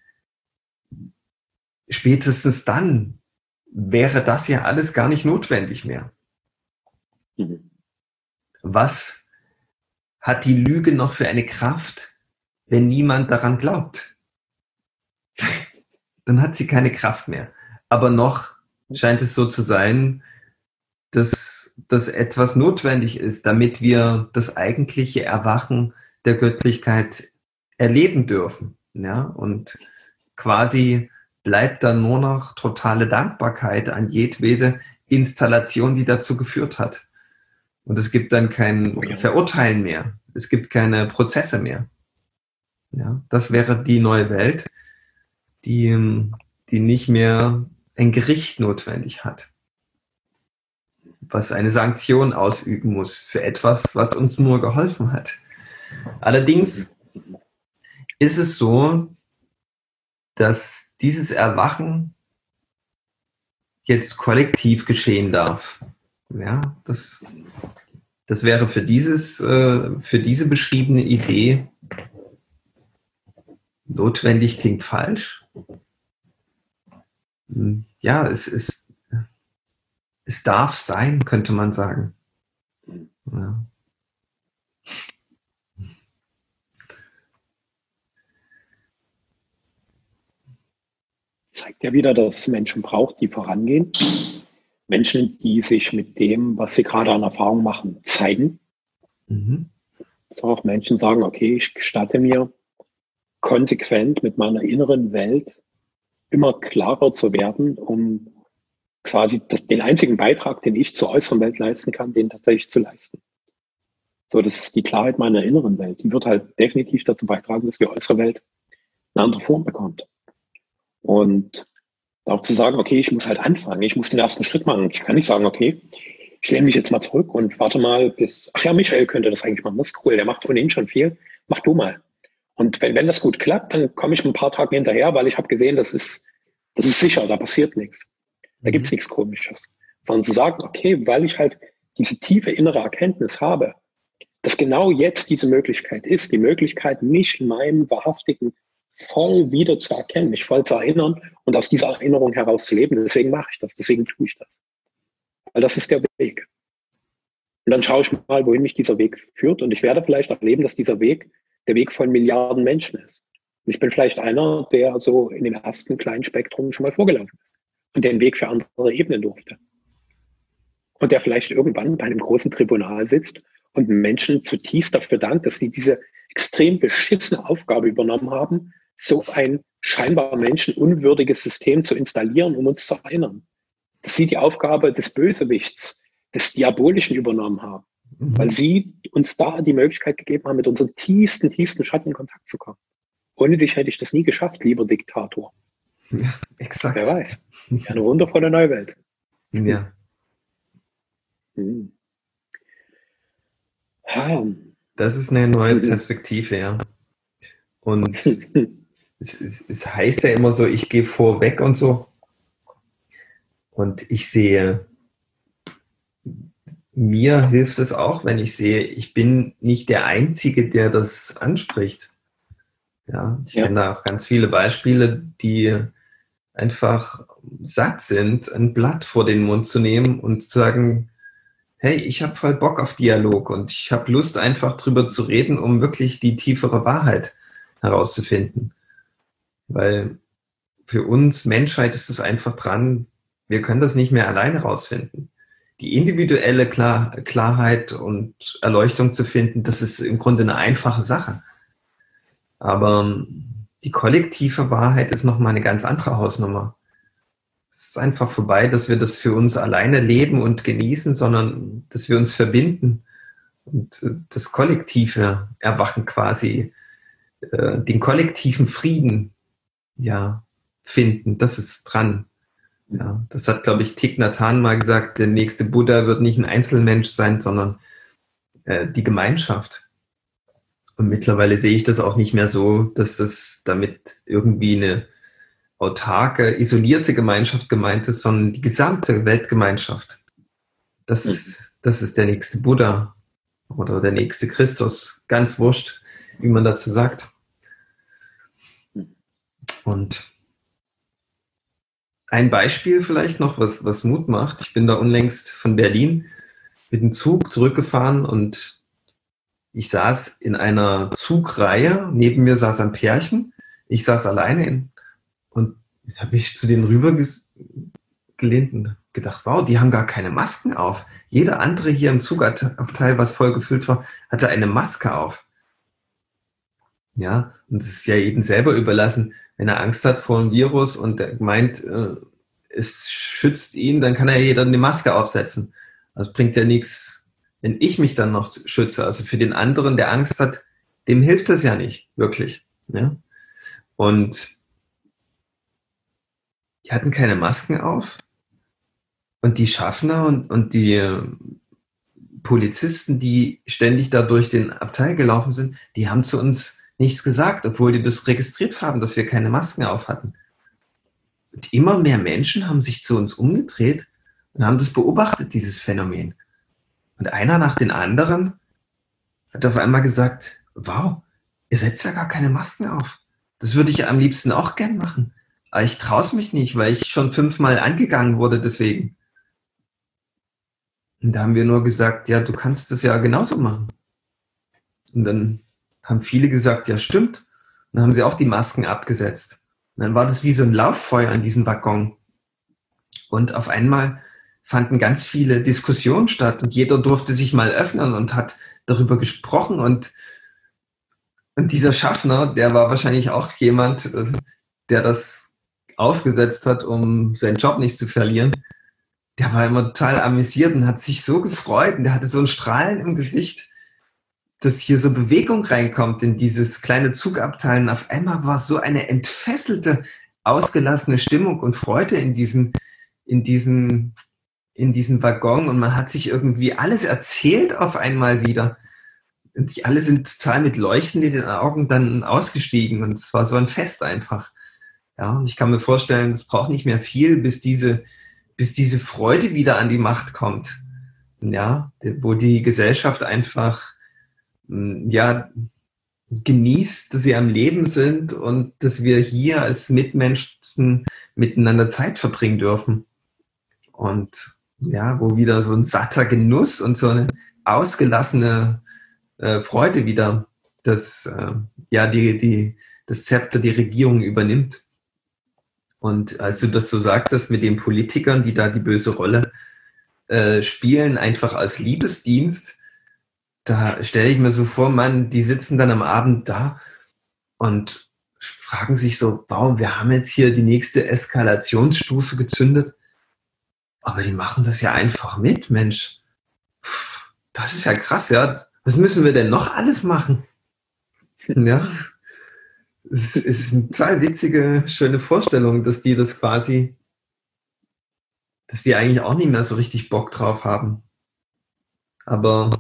Speaker 1: spätestens dann wäre das ja alles gar nicht notwendig mehr.
Speaker 2: Mhm.
Speaker 1: Was hat die Lüge noch für eine Kraft, wenn niemand daran glaubt? Dann hat sie keine Kraft mehr. Aber noch scheint es so zu sein, dass, dass etwas notwendig ist, damit wir das eigentliche Erwachen der Göttlichkeit erleben dürfen. Ja? Und quasi bleibt dann nur noch totale Dankbarkeit an jedwede Installation, die dazu geführt hat. Und es gibt dann kein Verurteilen mehr. Es gibt keine Prozesse mehr. Ja, das wäre die neue Welt, die, die nicht mehr ein Gericht notwendig hat, was eine Sanktion ausüben muss für etwas, was uns nur geholfen hat. Allerdings ist es so, dass dieses Erwachen jetzt kollektiv geschehen darf. Ja, das, das wäre für dieses, äh, für diese beschriebene Idee notwendig, klingt falsch. Ja, es ist, es darf sein, könnte man sagen. Ja.
Speaker 2: Zeigt ja wieder, dass es Menschen braucht, die vorangehen. Menschen, die sich mit dem, was sie gerade an Erfahrung machen, zeigen. Mhm. Dass auch Menschen sagen, okay, ich gestatte mir, konsequent mit meiner inneren Welt immer klarer zu werden, um quasi das, den einzigen Beitrag, den ich zur äußeren Welt leisten kann, den tatsächlich zu leisten. So, das ist die Klarheit meiner inneren Welt. Die wird halt definitiv dazu beitragen, dass die äußere Welt eine andere Form bekommt. Und auch zu sagen, okay, ich muss halt anfangen, ich muss den ersten Schritt machen. Ich kann nicht sagen, okay, ich lehne mich jetzt mal zurück und warte mal bis, ach ja, Michael könnte das eigentlich machen, das ist cool, der macht ohnehin schon viel, mach du mal. Und wenn, wenn das gut klappt, dann komme ich ein paar Tage hinterher, weil ich habe gesehen, das ist, das ist sicher, da passiert nichts. Da gibt es nichts Komisches. Sondern zu sagen, okay, weil ich halt diese tiefe innere Erkenntnis habe, dass genau jetzt diese Möglichkeit ist, die Möglichkeit, mich in meinem wahrhaftigen voll wieder zu erkennen, mich voll zu erinnern und aus dieser Erinnerung heraus zu leben. Deswegen mache ich das, deswegen tue ich das. Weil das ist der Weg. Und dann schaue ich mal, wohin mich dieser Weg führt und ich werde vielleicht erleben, dass dieser Weg der Weg von Milliarden Menschen ist. Und ich bin vielleicht einer, der so in dem ersten kleinen Spektrum schon mal vorgelaufen ist und den Weg für andere ebnen durfte. Und der vielleicht irgendwann bei einem großen Tribunal sitzt und Menschen zutiefst dafür dankt, dass sie diese extrem beschissene Aufgabe übernommen haben, so ein scheinbar menschenunwürdiges System zu installieren, um uns zu erinnern. Dass sie die Aufgabe des Bösewichts, des Diabolischen übernommen haben, mhm. weil sie uns da die Möglichkeit gegeben haben, mit unseren tiefsten, tiefsten Schatten in Kontakt zu kommen. Ohne dich hätte ich das nie geschafft, lieber Diktator.
Speaker 1: Ja, exakt.
Speaker 2: Wer weiß. Eine wundervolle neue Welt.
Speaker 1: Ja.
Speaker 2: Hm. Ha.
Speaker 1: Das ist eine neue Perspektive, ja. Und es, es, es heißt ja immer so, ich gehe vorweg und so. Und ich sehe, mir hilft es auch, wenn ich sehe, ich bin nicht der Einzige, der das anspricht. Ja, ich ja. kenne da auch ganz viele Beispiele, die einfach satt sind, ein Blatt vor den Mund zu nehmen und zu sagen, hey, ich habe voll Bock auf Dialog und ich habe Lust, einfach drüber zu reden, um wirklich die tiefere Wahrheit herauszufinden. Weil für uns Menschheit ist es einfach dran, wir können das nicht mehr alleine rausfinden. Die individuelle Klar- Klarheit und Erleuchtung zu finden, das ist im Grunde eine einfache Sache. Aber die kollektive Wahrheit ist nochmal eine ganz andere Hausnummer. Es ist einfach vorbei, dass wir das für uns alleine leben und genießen, sondern dass wir uns verbinden und das kollektive Erwachen quasi, äh, den kollektiven Frieden ja, finden. Das ist dran. Ja, das hat, glaube ich, Thich Nhat Hanh mal gesagt, der nächste Buddha wird nicht ein Einzelmensch sein, sondern äh, die Gemeinschaft. Und mittlerweile sehe ich das auch nicht mehr so, dass das damit irgendwie eine autarke, isolierte Gemeinschaft gemeint ist, sondern die gesamte Weltgemeinschaft. Das ist, das ist der nächste Buddha oder der nächste Christus. Ganz wurscht, wie man dazu sagt. Und ein Beispiel vielleicht noch, was, was Mut macht. Ich bin da unlängst von Berlin mit dem Zug zurückgefahren und ich saß in einer Zugreihe. Neben mir saß ein Pärchen. Ich saß alleine in, und habe mich zu denen rüber gelehnt und gedacht, wow, die haben gar keine Masken auf. Jeder andere hier im Zugabteil, was voll gefüllt war, hatte eine Maske auf. Ja, und es ist ja jedem selber überlassen. Wenn er Angst hat vor einem Virus und er meint, äh, es schützt ihn, dann kann er jeder eine Maske aufsetzen. Das bringt ja nichts, wenn ich mich dann noch schütze. Also für den anderen, der Angst hat, dem hilft das ja nicht, wirklich. Ja? Und die hatten keine Masken auf. Und die Schaffner und, und die Polizisten, die ständig da durch den Abteil gelaufen sind, die haben zu uns nichts gesagt, obwohl die das registriert haben, dass wir keine Masken auf hatten. Und immer mehr Menschen haben sich zu uns umgedreht und haben das beobachtet, dieses Phänomen. Und einer nach den anderen hat auf einmal gesagt, wow, ihr setzt ja gar keine Masken auf. Das würde ich am liebsten auch gern machen. Aber ich traue es mich nicht, weil ich schon fünfmal angegangen wurde deswegen. Und da haben wir nur gesagt, ja, du kannst das ja genauso machen. Und dann haben viele gesagt, ja, stimmt. Und dann haben sie auch die Masken abgesetzt. Und dann war das wie so ein Lauffeuer in diesem Waggon. Und auf einmal fanden ganz viele Diskussionen statt und jeder durfte sich mal öffnen und hat darüber gesprochen. Und, und dieser Schaffner, der war wahrscheinlich auch jemand, der das aufgesetzt hat, um seinen Job nicht zu verlieren. Der war immer total amüsiert und hat sich so gefreut und der hatte so ein Strahlen im Gesicht, dass hier so Bewegung reinkommt in dieses kleine Zugabteil. Und auf einmal war so eine entfesselte, ausgelassene Stimmung und Freude in diesen, in diesen, in diesen Waggon und man hat sich irgendwie alles erzählt auf einmal wieder. Und die alle sind total mit Leuchten in den Augen dann ausgestiegen und es war so ein Fest einfach. Ja, und ich kann mir vorstellen, es braucht nicht mehr viel, bis diese bis diese Freude wieder an die Macht kommt, ja, wo die Gesellschaft einfach, ja, genießt, dass sie am Leben sind und dass wir hier als Mitmenschen miteinander Zeit verbringen dürfen. Und ja, wo wieder so ein satter Genuss und so eine ausgelassene äh, Freude wieder, dass äh, ja die, die, das Zepter die Regierung übernimmt. Und als du das so sagtest mit den Politikern, die da die böse Rolle äh, spielen, einfach als Liebesdienst, da stelle ich mir so vor, Mann, die sitzen dann am Abend da und fragen sich so, wow, wir haben jetzt hier die nächste Eskalationsstufe gezündet, aber die machen das ja einfach mit, Mensch. Das ist ja krass, ja. Was müssen wir denn noch alles machen? Ja. Es ist eine total witzige, schöne Vorstellung, dass die das quasi, dass die eigentlich auch nicht mehr so richtig Bock drauf haben. Aber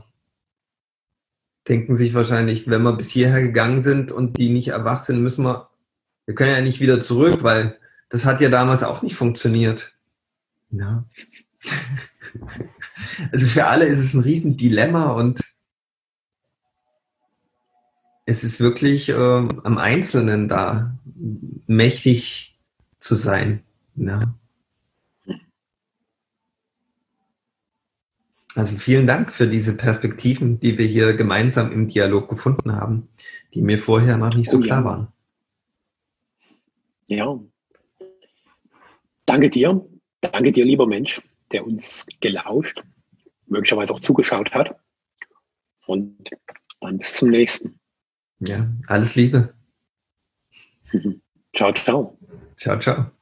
Speaker 1: denken sich wahrscheinlich, wenn wir bis hierher gegangen sind und die nicht erwacht sind, müssen wir, wir können ja nicht wieder zurück, weil das hat ja damals auch nicht funktioniert. Ja. Also für alle ist es ein Riesendilemma und es ist wirklich äh, am Einzelnen da mächtig zu sein. Ja. Also vielen Dank für diese Perspektiven, die wir hier gemeinsam im Dialog gefunden haben, die mir vorher noch nicht so
Speaker 2: oh,
Speaker 1: klar
Speaker 2: ja.
Speaker 1: waren.
Speaker 2: Ja. Danke dir. Danke dir, lieber Mensch, der uns gelauscht, möglicherweise auch zugeschaut hat. Und dann bis zum nächsten.
Speaker 1: Ja, alles Liebe.
Speaker 2: Ciao, ciao.
Speaker 1: Ciao, ciao.